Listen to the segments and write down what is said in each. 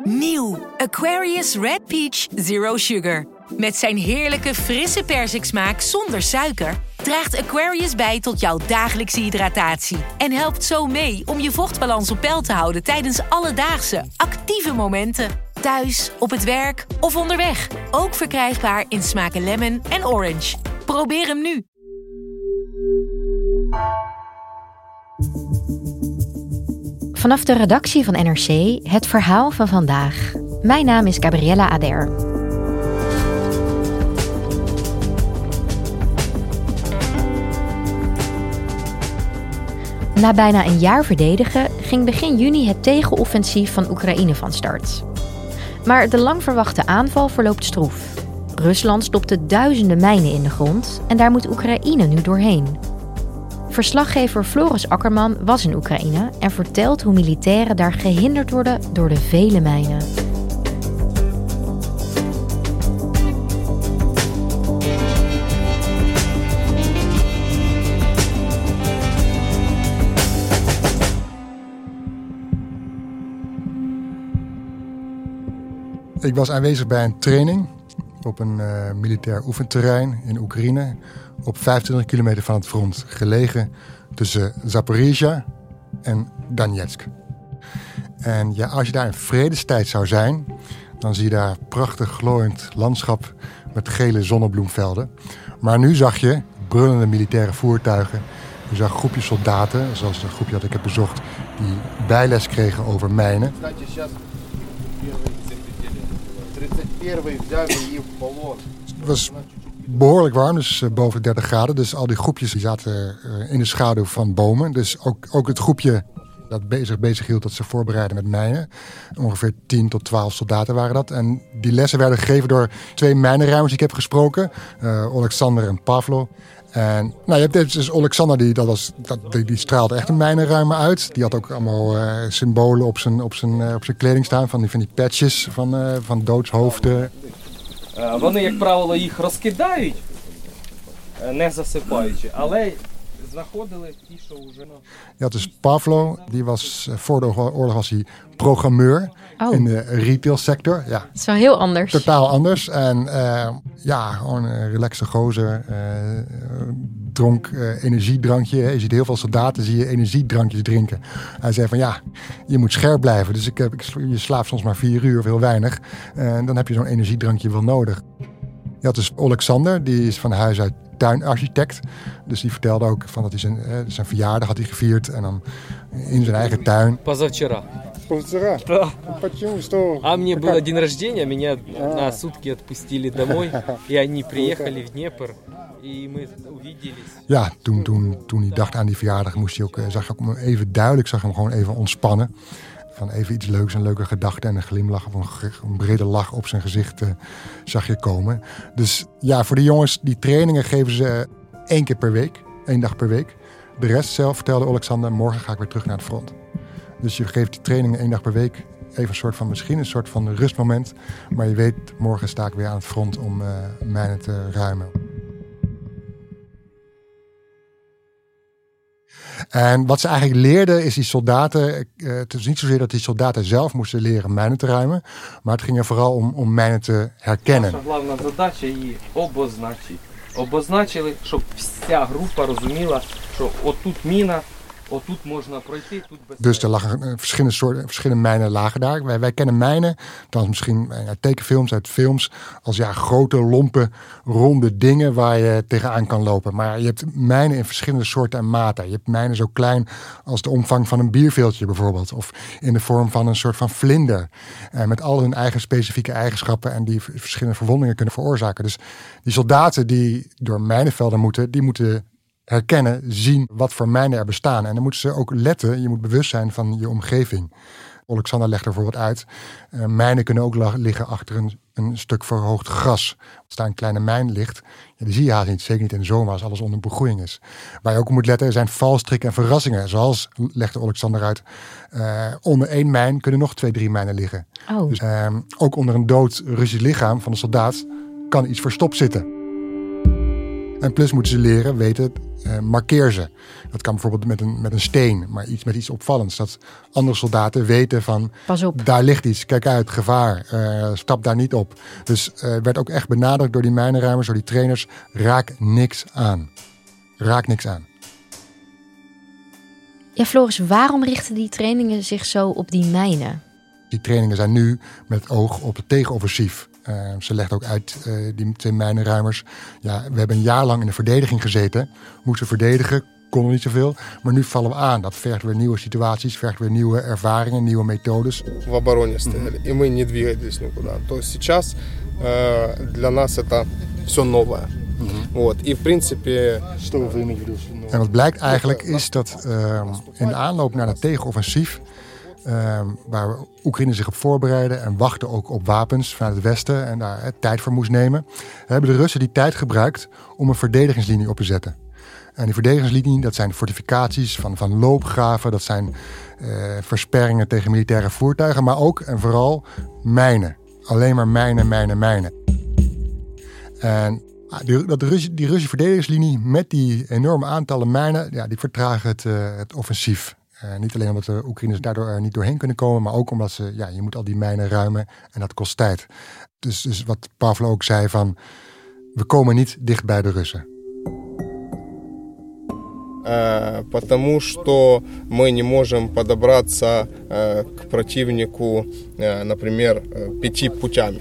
Nieuw Aquarius Red Peach Zero Sugar. Met zijn heerlijke frisse persiksmaak zonder suiker draagt Aquarius bij tot jouw dagelijkse hydratatie. En helpt zo mee om je vochtbalans op peil te houden tijdens alledaagse, actieve momenten. Thuis, op het werk of onderweg. Ook verkrijgbaar in smaken lemon en orange. Probeer hem nu. Vanaf de redactie van NRC het verhaal van vandaag. Mijn naam is Gabriella Ader. Na bijna een jaar verdedigen ging begin juni het tegenoffensief van Oekraïne van start. Maar de lang verwachte aanval verloopt stroef. Rusland stopte duizenden mijnen in de grond en daar moet Oekraïne nu doorheen. Verslaggever Floris Akkerman was in Oekraïne en vertelt hoe militairen daar gehinderd worden door de vele mijnen. Ik was aanwezig bij een training op een militair oefenterrein in Oekraïne, op 25 kilometer van het front, gelegen tussen Zaporizhzhia en Donetsk. En ja, als je daar in vredestijd zou zijn, dan zie je daar prachtig glooiend landschap met gele zonnebloemvelden. Maar nu zag je brullende militaire voertuigen. Je zag groepjes soldaten, zoals het groepje dat ik heb bezocht, die bijles kregen over mijnen. Het was behoorlijk warm, dus boven 30 graden. Dus al die groepjes die zaten in de schaduw van bomen. Dus ook het groepje dat bezig hield dat ze voorbereiden met mijnen. Ongeveer 10 tot 12 soldaten waren dat. En die lessen werden gegeven door 2 mijnenruimers die ik heb gesproken. Oleksandr en Pavlo. En je hebt dus Oleksandr, die straalde echt een mijnenruimer uit. Die had ook allemaal symbolen op zijn kleding staan. Van die patches van doodshoofden. Вони, як правило, їх розкидають, не засипаючи, але знаходили ті, що вже... Je had dus Pavlo, die was voor de oorlog was hij programmeur in de retailsector. Ja. Dat is wel heel anders. Totaal anders. En gewoon een relaxe gozer. Dronk energiedrankje. Je ziet heel veel soldaten energiedrankjes drinken. Hij zei van je moet scherp blijven. Dus je slaapt soms maar 4 uur of heel weinig. En dan heb je zo'n energiedrankje wel nodig. Je had dus Oleksandr, die is van huis uit tuinarchitect. Dus die vertelde ook van dat hij zijn verjaardag had gevierd. En dan in zijn eigen tuin. Позавчера. Позавчера? Почему? Что? А мне было день рождения, меня на сутки отпустили домой. И они приехали в Днепр. И мы увиделись. Ja, toen hij dacht aan die verjaardag, zag ik hem even duidelijk, zag hem gewoon even ontspannen. Van even iets leuks, een leuke gedachte en een glimlach of een brede lach op zijn gezicht zag je komen. Dus voor die jongens, die trainingen geven ze 1 keer per week, 1 dag per week. De rest zelf, vertelde Oleksandr, morgen ga ik weer terug naar het front. Dus je geeft die trainingen 1 dag per week, even misschien een soort van rustmoment. Maar je weet, morgen sta ik weer aan het front om mijnen te ruimen. En wat ze eigenlijk leerden is die soldaten... Het is niet zozeer dat die soldaten zelf moesten leren mijnen te ruimen. Maar het ging er vooral om mijnen te herkennen. Наша головна задача її обозначити. Обозначили, щоб вся група розуміла, що отут міна, отут можна пройти, тут без... Dus er lagen verschillende mijnen lagen daar. Wij kennen mijnen, dan misschien uit tekenfilms, uit films, als grote, lompe, ronde dingen waar je tegenaan kan lopen. Maar je hebt mijnen in verschillende soorten en maten. Je hebt mijnen zo klein als de omvang van een bierveeltje bijvoorbeeld. Of in de vorm van een soort van vlinder. Met al hun eigen specifieke eigenschappen en die verschillende verwondingen kunnen veroorzaken. Dus die soldaten die door mijnenvelden moeten, die moeten herkennen, zien wat voor mijnen er bestaan. En dan moeten ze ook letten, je moet bewust zijn van je omgeving. Oleksandr legt er bijvoorbeeld uit, mijnen kunnen ook liggen achter een stuk verhoogd gras. Als daar een kleine mijn ligt, die zie je haast niet, zeker niet in de zomer als alles onder begroeiing is. Waar je ook op moet letten zijn valstrikken en verrassingen. Zoals, legde Oleksandr uit, onder 1 mijn kunnen nog 2, 3 mijnen liggen. Oh. Dus ook onder een dood Russisch lichaam van een soldaat kan iets verstopt zitten. En plus moeten ze leren, weten, markeer ze. Dat kan bijvoorbeeld met een steen, maar met iets opvallends. Dat andere soldaten weten van, pas op, daar ligt iets, kijk uit, gevaar, stap daar niet op. Dus werd ook echt benadrukt door die mijnenruimers, door die trainers, raak niks aan. Raak niks aan. Ja, Floris, waarom richten die trainingen zich zo op die mijnen? Die trainingen zijn nu met het oog op het tegenoffensief. Ze legt ook uit, die 2 mijnenruimers. Ja, we hebben een jaar lang in de verdediging gezeten. Moesten verdedigen, konden niet zoveel. Maar nu vallen we aan. Dat vergt weer nieuwe situaties, vergt weer nieuwe ervaringen, nieuwe methodes. В обороне стояли, и мы не двигались никуда. То есть сейчас для нас это все новое. Вот. И в принципе... En wat blijkt eigenlijk is dat in de aanloop naar het tegenoffensief, waar Oekraïne zich op voorbereidde en wachtte ook op wapens vanuit het westen en daar tijd voor moest nemen, hebben de Russen die tijd gebruikt om een verdedigingslinie op te zetten. En die verdedigingslinie, dat zijn fortificaties van loopgraven, dat zijn versperringen tegen militaire voertuigen, maar ook en vooral mijnen. Alleen maar mijnen. En die Russische verdedigingslinie met die enorme aantallen mijnen, ja, die vertragen het offensief. Niet alleen omdat de Oekraïners daardoor er niet doorheen kunnen komen, maar ook omdat je moet al die mijnen ruimen en dat kost tijd. Dus wat Pavlo ook zei van, we komen niet dicht bij de Russen. Потому что мы не можем подобраться к противнику, например, 5 путями.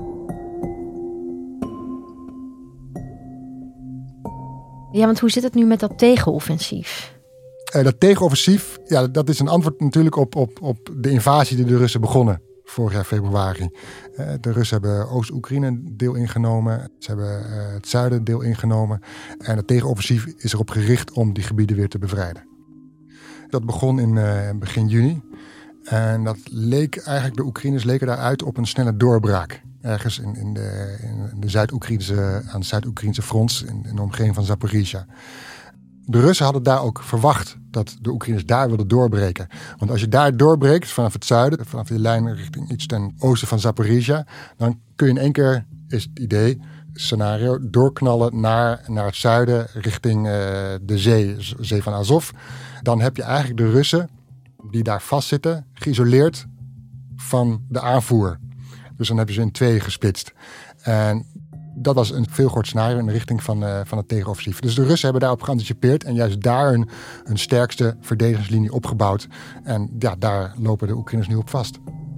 Ja, want hoe zit het nu met dat tegenoffensief? Dat tegenoffensief, ja, dat is een antwoord natuurlijk op de invasie die de Russen begonnen vorig jaar februari. De Russen hebben Oost-Oekraïne een deel ingenomen. Ze hebben het zuiden een deel ingenomen. En het tegenoffensief is erop gericht om die gebieden weer te bevrijden. Dat begon in begin juni. En dat leek eigenlijk, de Oekraïners leken daaruit op een snelle doorbraak. Ergens in de Zuid-Oekraïnse, aan het Zuid-Oekraïnse front, in de omgeving van Zaporizhzhia. De Russen hadden daar ook verwacht dat de Oekraïners daar wilden doorbreken. Want als je daar doorbreekt vanaf het zuiden, vanaf die lijn richting iets ten oosten van Zaporizhzhia, dan kun je in één keer, is het idee, scenario, doorknallen naar het zuiden richting de zee van Azov. Dan heb je eigenlijk de Russen die daar vastzitten, geïsoleerd van de aanvoer. Dus dan hebben ze in 2 gesplitst. En dat was een veel groot scenario in de richting van het tegenoffensief. Dus de Russen hebben daarop geanticipeerd en juist daar hun sterkste verdedigingslinie opgebouwd. En ja, daar lopen de Oekraïners nu op vast.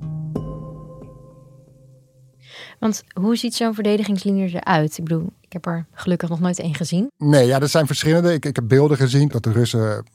Want hoe ziet zo'n verdedigingslinie eruit? Ik bedoel, ik heb er gelukkig nog nooit één gezien. Nee, ja, er zijn verschillende. Ik heb beelden gezien dat de Russen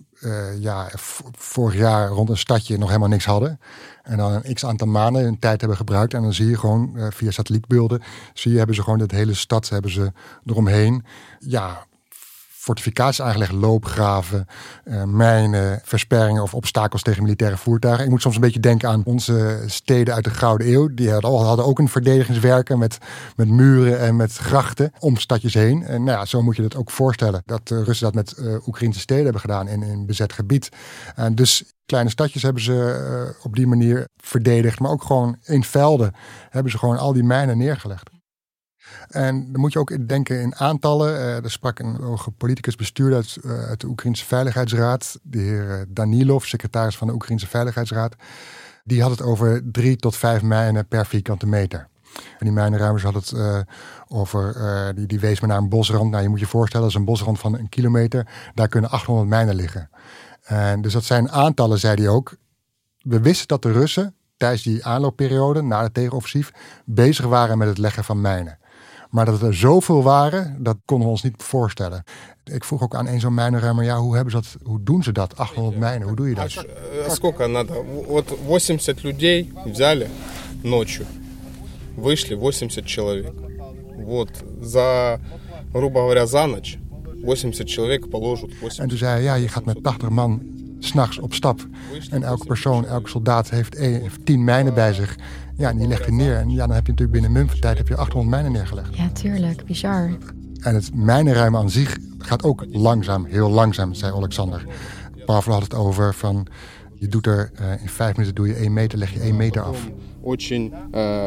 vorig jaar rond een stadje nog helemaal niks hadden. En dan een x-aantal maanden hun tijd hebben gebruikt. En dan zie je gewoon via satellietbeelden, hebben ze gewoon de hele stad hebben ze eromheen. Ja, fortificaties aangelegd, loopgraven, mijnen, versperringen of obstakels tegen militaire voertuigen. Ik moet soms een beetje denken aan onze steden uit de Gouden Eeuw. Die hadden ook een verdedigingswerken met muren en met grachten om stadjes heen. En nou ja, zo moet je dat ook voorstellen. Dat de Russen dat met Oekraïnse steden hebben gedaan in bezet gebied. En dus kleine stadjes hebben ze op die manier verdedigd. Maar ook gewoon in velden hebben ze gewoon al die mijnen neergelegd. En dan moet je ook denken in aantallen. Er sprak een hoge politicus bestuurder uit de Oekraïnse Veiligheidsraad. De heer Danilov, secretaris van de Oekraïnse Veiligheidsraad. Die had het over 3 tot 5 mijnen per vierkante meter. En die mijnenruimers hadden het over, die wees me naar een bosrand. Nou, je moet je voorstellen, dat is een bosrand van 1 kilometer. Daar kunnen 800 mijnen liggen. En dus dat zijn aantallen, zei hij ook. We wisten dat de Russen tijdens die aanloopperiode, na het tegenoffensief, bezig waren met het leggen van mijnen. Maar dat er zoveel waren, dat konden we ons niet voorstellen. Ik vroeg ook aan een zo'n mijnenruimer, ja, hoe doen ze dat? 800 mijnen, hoe doe je dat? Сколько надо? Вот 80 людей взяли ночью. Вышли 80 человек. Вот за, грубо говоря, за ночь 80 человек положат 80. En toen zei hij, ja, je gaat met 80 man 's nachts op stap. En elke soldaat heeft 10 mijnen bij zich. Ja, en die legt je neer. En ja, dan heb je natuurlijk binnen muntentijd heb je 800 mijnen neergelegd. Ja, tuurlijk. Bizar. En het mijnenruimen aan zich gaat ook langzaam, heel langzaam, zei Alexander. Pavlo had het over van, je doet er in 5 minuten doe je 1 meter, leg je 1 meter af. Очень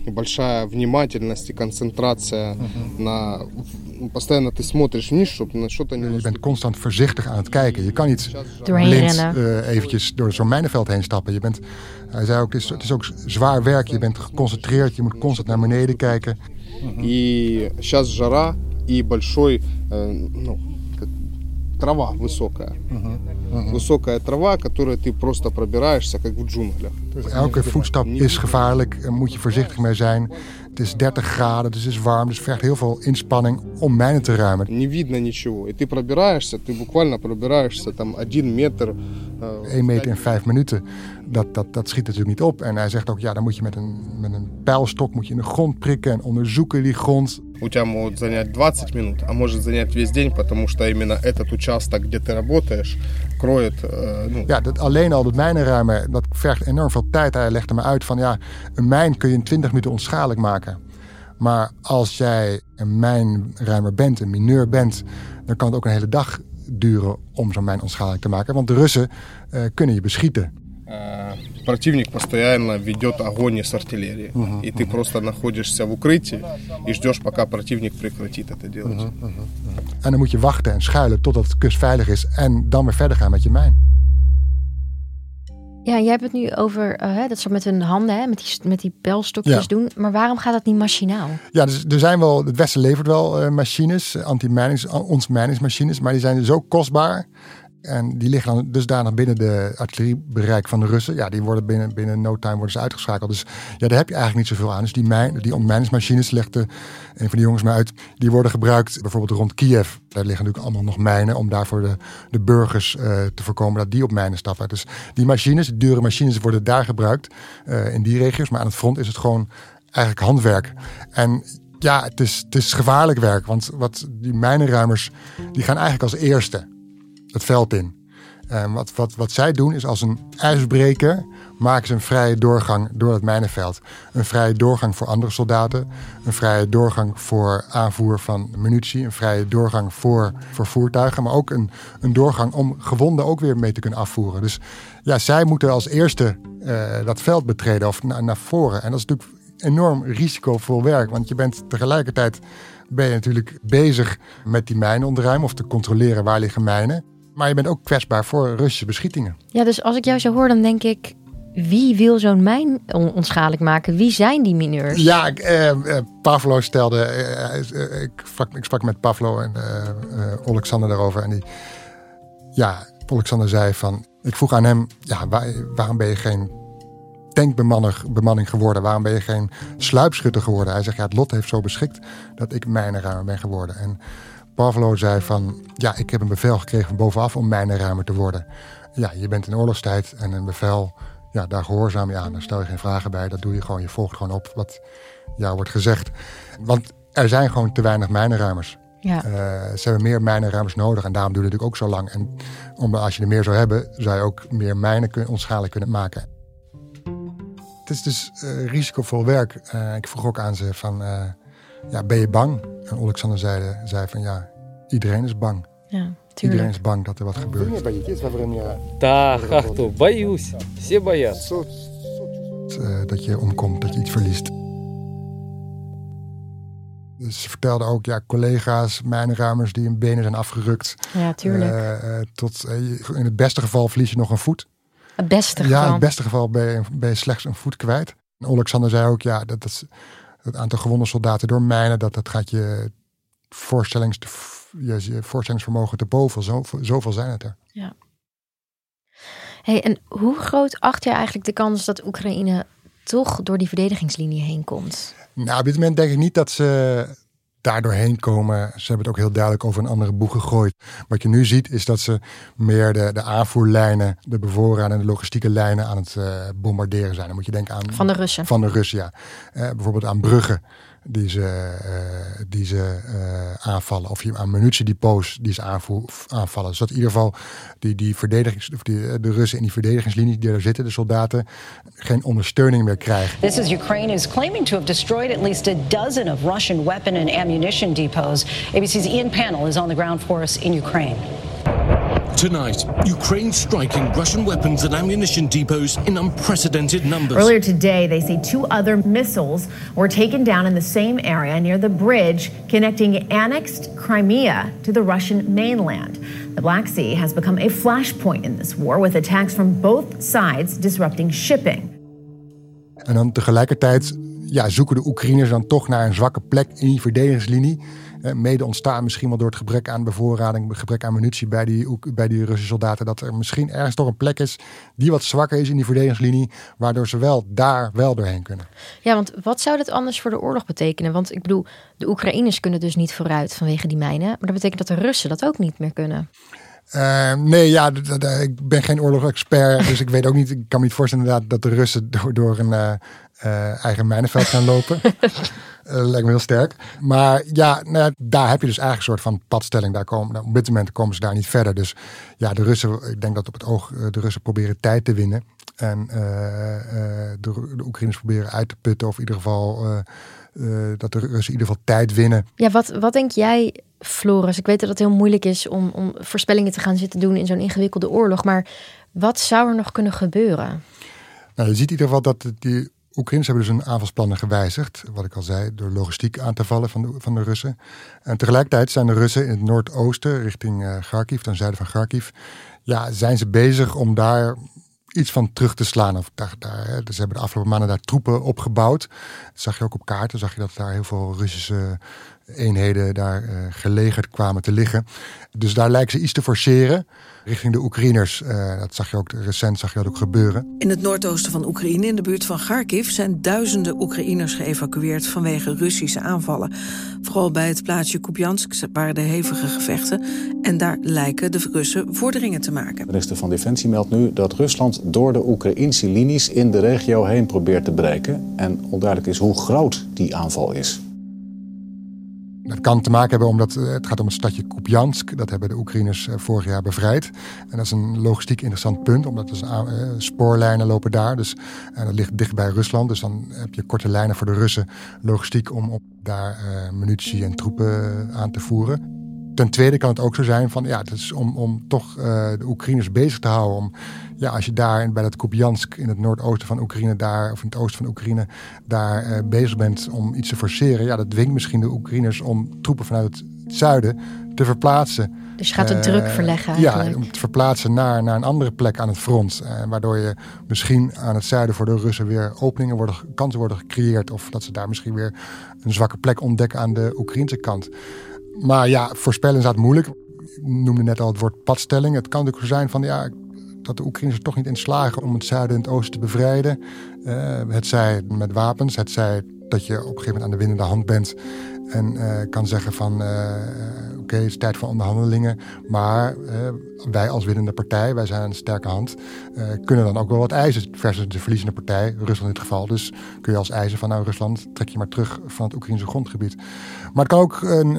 большая внимательность и концентрация на... Постоянно ты смотришь вниз, чтобы на что-то не... Je bent constant voorzichtig aan het kijken. Je kan niet Doorheen blind rennen. eventjes door zo'n mijnenveld heen stappen. Hij zei ook, het is ook zwaar werk. Je bent geconcentreerd. Je moet constant naar beneden kijken. И сейчас жара и большой, трава высокая. Высокая трава, которой ты просто пробираешься, как в джунглях. Dus elke voetstap is gevaarlijk. Daar moet je voorzichtig mee zijn. Het is 30 graden, dus het is warm. Dus het vergt heel veel inspanning om mijnen te ruimen. Не видно ничего. И ты пробираешься, ты буквально пробираешься там 1 метр. 1 meter in 5 minuten, dat schiet natuurlijk niet op. En hij zegt ook, ja, dan moet je met een pijlstok moet je in de grond prikken en onderzoeken die grond. У тебя могут занять 20 минут, а может занять весь день, потому что именно этот участок, где ты работаешь, кроет... Ja, alleen al het mijnenruimen, dat vergt enorm veel tijd. Hij legde me uit van, ja, een mijn kun je in 20 minuten onschadelijk maken. Maar als jij een mijnruimer bent, een mineur bent, dan kan het ook een hele dag duren om zo'n mijn onschadelijk te maken. Want de Russen kunnen je beschieten. Противник постоянно ведет огонь из артиллерии. И ты просто находишься в укрытии и ждешь, пока противник прекратит это делать. En dan moet je wachten en schuilen totdat het kust veilig is en dan weer verder gaan met je mijn. Ja, jij hebt het nu over dat ze met hun handen, met die pijlstokjes doen. Maar waarom gaat dat niet machinaal? Ja, dus er zijn wel, het Westen levert wel machines, ontmijningsmachines, maar die zijn zo kostbaar. En die liggen dan dusdanig binnen de artilleriebereik van de Russen. Ja, die worden binnen no time worden ze uitgeschakeld. Dus ja, daar heb je eigenlijk niet zoveel aan. Dus die ontmijningsmachines, legde een van die jongens me uit, die worden gebruikt bijvoorbeeld rond Kiev. Daar liggen natuurlijk allemaal nog mijnen om daarvoor de burgers te voorkomen dat die op mijnen stappen. Dus die machines, die dure machines, worden daar gebruikt in die regio's. Maar aan het front is het gewoon eigenlijk handwerk. En ja, het is gevaarlijk werk. Want die mijnenruimers, die gaan eigenlijk als eerste het veld in. Wat zij doen is als een ijsbreker maken ze een vrije doorgang door het mijnenveld. Een vrije doorgang voor andere soldaten. Een vrije doorgang voor aanvoer van munitie. Een vrije doorgang voor voertuigen. Maar ook een doorgang om gewonden ook weer mee te kunnen afvoeren. Dus ja, zij moeten als eerste dat veld betreden of naar voren. En dat is natuurlijk enorm risicovol werk. Want je bent tegelijkertijd natuurlijk bezig met die mijnen ontruimen of te controleren waar liggen mijnen. Maar je bent ook kwetsbaar voor Russische beschietingen. Ja, dus als ik jou zo hoor, dan denk ik, wie wil zo'n mijn onschadelijk maken? Wie zijn die mineurs? Ja, Pavlo stelde, ik sprak met Pavlo en Alexander daarover. En Alexander zei van, ik vroeg aan hem, ja, waarom ben je geen tankbemanning geworden? Waarom ben je geen sluipschutter geworden? Hij zegt, ja, het lot heeft zo beschikt dat ik mijnenruimer ben geworden. En Pavlo zei van, ja, ik heb een bevel gekregen van bovenaf om mijnenruimer te worden. Ja, je bent in oorlogstijd en een bevel, ja, daar gehoorzaam je aan. Daar stel je geen vragen bij, dat doe je gewoon. Je volgt gewoon op wat jou wordt gezegd. Want er zijn gewoon te weinig mijnenruimers. Ja. Ze hebben meer mijnenruimers nodig en daarom duurt het natuurlijk ook zo lang. En als je er meer zou hebben, zou je ook meer mijnen onschadelijk kunnen maken. Het is dus risicovol werk. Ik vroeg ook aan ze van, ben je bang? En Alexander zei van, ja, iedereen is bang. Ja, tuurlijk. Iedereen is bang dat er wat gebeurt. Да, хахту, боюсь. Все боятся. Dat je omkomt, dat je iets verliest. Dus ze vertelden ook, ja, collega's, mijnenruimers die hun benen zijn afgerukt. Ja, tuurlijk. In het beste geval verlies je nog een voet. Het beste geval? Ja, in het beste geval ben je slechts een voet kwijt. En Alexander zei ook, ja, dat het aantal gewonde soldaten door mijnen, dat gaat je voorstellingsvermogen te boven. Zoveel zijn het er. Ja. Hey, en hoe groot acht jij eigenlijk de kans dat Oekraïne toch door die verdedigingslinie heen komt? Nou, op dit moment denk ik niet dat ze daar doorheen komen. Ze hebben het ook heel duidelijk over een andere boeg gegooid. Wat je nu ziet is dat ze meer de aanvoerlijnen, de bevoorrading en de logistieke lijnen aan het bombarderen zijn. Dan moet je denken aan van de Russen. Van de Russen, ja. Bijvoorbeeld aan bruggen die ze aanvallen. Of aan munitiedepots die ze aanvallen. Zodat in ieder geval de Russen in die verdedigingslinie die er zitten, de soldaten, geen ondersteuning meer krijgen. This is Ukraine is claiming to have destroyed at least a dozen of Russian weapon and ammunition depots. ABC's Ian Pannell is on the ground for us in Ukraine. Tonight, Ukraine striking Russian weapons and ammunition depots in unprecedented numbers. Earlier today, they say 2 other missiles were taken down in the same area near the bridge connecting annexed Crimea to the Russian mainland. The Black Sea has become a flashpoint in this war, with attacks from both sides disrupting shipping. En dan tegelijkertijd zoeken de Oekraïners dan toch naar een zwakke plek in die verdedigingslinie. Mede ontstaan misschien wel door het gebrek aan bevoorrading, gebrek aan munitie bij die Russische soldaten, dat er misschien ergens toch een plek is die wat zwakker is in die verdedigingslinie, waardoor ze wel daar wel doorheen kunnen. Ja, want wat zou dat anders voor de oorlog betekenen? Want ik bedoel, de Oekraïners kunnen dus niet vooruit vanwege die mijnen, maar dat betekent dat de Russen dat ook niet meer kunnen. Ik ben geen oorlogsexpert, dus ik weet ook niet. Ik kan me niet voorstellen inderdaad dat de Russen door een eigen mijnenveld gaan lopen. Lijkt me heel sterk. Maar daar heb je dus eigenlijk een soort van padstelling. Op dit moment komen ze daar niet verder. Dus ja, de Russen, ik denk dat op het oog de Russen proberen tijd te winnen. En de Oekraïners proberen uit te putten. Of in ieder geval dat de Russen in ieder geval tijd winnen. Ja, wat denk jij, Floris? Ik weet dat het heel moeilijk is om voorspellingen te gaan zitten doen in zo'n ingewikkelde oorlog. Maar wat zou er nog kunnen gebeuren? Nou, je ziet in ieder geval dat die Oekraïners hebben dus hun aanvalsplannen gewijzigd. Wat ik al zei, door logistiek aan te vallen van de Russen. En tegelijkertijd zijn de Russen in het noordoosten, richting Kharkiv, ten zuiden van Kharkiv. Ja, zijn ze bezig om daar iets van terug te slaan. Dus ze hebben de afgelopen maanden daar troepen opgebouwd. Dat zag je ook op kaarten. Zag je dat daar heel veel Russische eenheden daar gelegerd kwamen te liggen. Dus daar lijken ze iets te forceren richting de Oekraïners. Dat zag je ook recent ook gebeuren. In het noordoosten van Oekraïne, in de buurt van Kharkiv, zijn duizenden Oekraïners geëvacueerd vanwege Russische aanvallen. Vooral bij het plaatsje Kupiansk waren de hevige gevechten. En daar lijken de Russen vorderingen te maken. De minister van Defensie meldt nu dat Rusland door de Oekraïnse linies in de regio heen probeert te breken. En onduidelijk is hoe groot die aanval is. Dat kan te maken hebben omdat het gaat om het stadje Kupiansk. Dat hebben de Oekraïners vorig jaar bevrijd. En dat is een logistiek interessant punt, omdat er spoorlijnen lopen daar. Dus dat ligt dicht bij Rusland. Dus dan heb je korte lijnen voor de Russen logistiek om daar munitie en troepen aan te voeren. Ten tweede kan het ook zo zijn van het is om toch de Oekraïners bezig te houden. Als je daar bij dat Kupiansk in het noordoosten van Oekraïne of in het oosten van Oekraïne daar bezig bent om iets te forceren. Dat dwingt misschien de Oekraïners om troepen vanuit het zuiden te verplaatsen. Dus je gaat de druk verleggen eigenlijk. Ja, om te verplaatsen naar een andere plek aan het front. Waardoor je misschien aan het zuiden voor de Russen weer kansen worden gecreëerd. Of dat ze daar misschien weer een zwakke plek ontdekken aan de Oekraïnse kant. Maar voorspellen is moeilijk. Ik noemde net al het woord padstelling. Het kan natuurlijk zo zijn van dat de Oekraïners er toch niet in slagen om het zuiden en het oosten te bevrijden. Het zij met wapens, het zij dat je op een gegeven moment aan de winnende hand bent en kan zeggen van oké, het is tijd voor onderhandelingen. Maar wij als winnende partij, wij zijn een sterke hand, kunnen dan ook wel wat eisen versus de verliezende partij, Rusland in dit geval. Dus kun je als eisen van Rusland, trek je maar terug van het Oekraïnse grondgebied. Maar het kan ook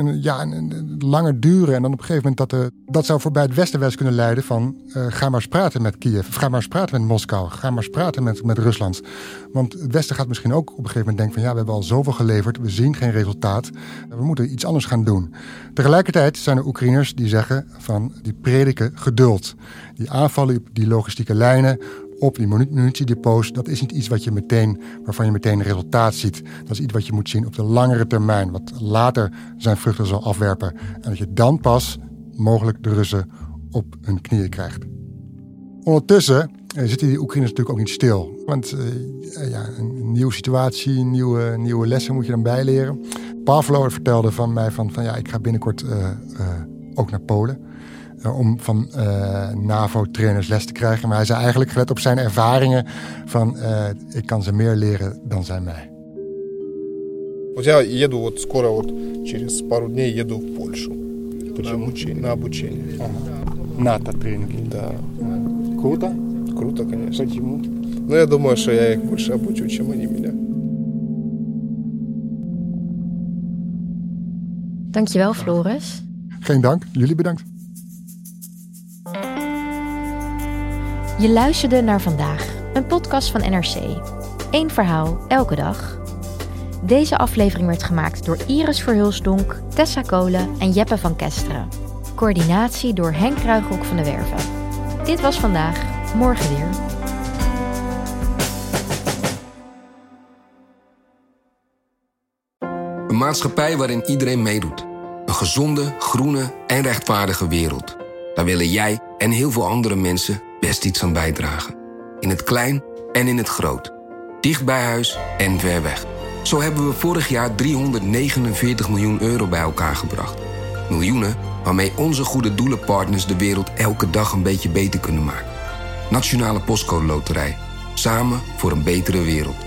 een langer duren en dan op een gegeven moment dat zou voorbij het Westen wel eens kunnen leiden van ga maar eens praten met Kiev, ga maar eens praten met Moskou, ga maar eens praten met Rusland. Want het Westen gaat misschien ook op een gegeven moment denken van we hebben al zoveel geleverd, we zien geen resultaat, we moeten iets anders gaan doen. Tegelijkertijd zijn er Oekraïners die zeggen van die prediken geduld. Die aanvallen op die logistieke lijnen, op die munitiedepots, dat is niet iets waarvan je meteen resultaat ziet. Dat is iets wat je moet zien op de langere termijn, wat later zijn vruchten zal afwerpen. En dat je dan pas mogelijk de Russen op hun knieën krijgt. Ondertussen zitten die Oekraïners natuurlijk ook niet stil. Want een nieuwe situatie, nieuwe lessen moet je dan bijleren. Pavlo vertelde van mij van ik ga binnenkort ook naar Polen. Om van NAVO-trainers les te krijgen. Maar hij zei eigenlijk, gelet op zijn ervaringen, van ik kan ze meer leren dan zij mij. Я еду скоро через пару дней еду в Польшу. На обучение. НАТО-тренинги. Да. Круто? Круто, конечно. Почему? Я думаю, что я их больше обучу, чем они меня. Dankjewel, Floris. Geen dank. Jullie bedankt. Je luisterde naar Vandaag, een podcast van NRC. 1 verhaal, elke dag. Deze aflevering werd gemaakt door Iris Verhulsdonk, Tessa Kolen en Jeppe van Kesteren. Coördinatie door Henk Kruijhoek van de Werven. Dit was Vandaag, morgen weer. Een maatschappij waarin iedereen meedoet. Een gezonde, groene en rechtvaardige wereld. Daar willen jij en heel veel andere mensen best iets aan bijdragen. In het klein en in het groot. Dicht bij huis en ver weg. Zo hebben we vorig jaar 349 miljoen euro bij elkaar gebracht. Miljoenen waarmee onze goede doelenpartners de wereld elke dag een beetje beter kunnen maken. Nationale Postcode Loterij. Samen voor een betere wereld.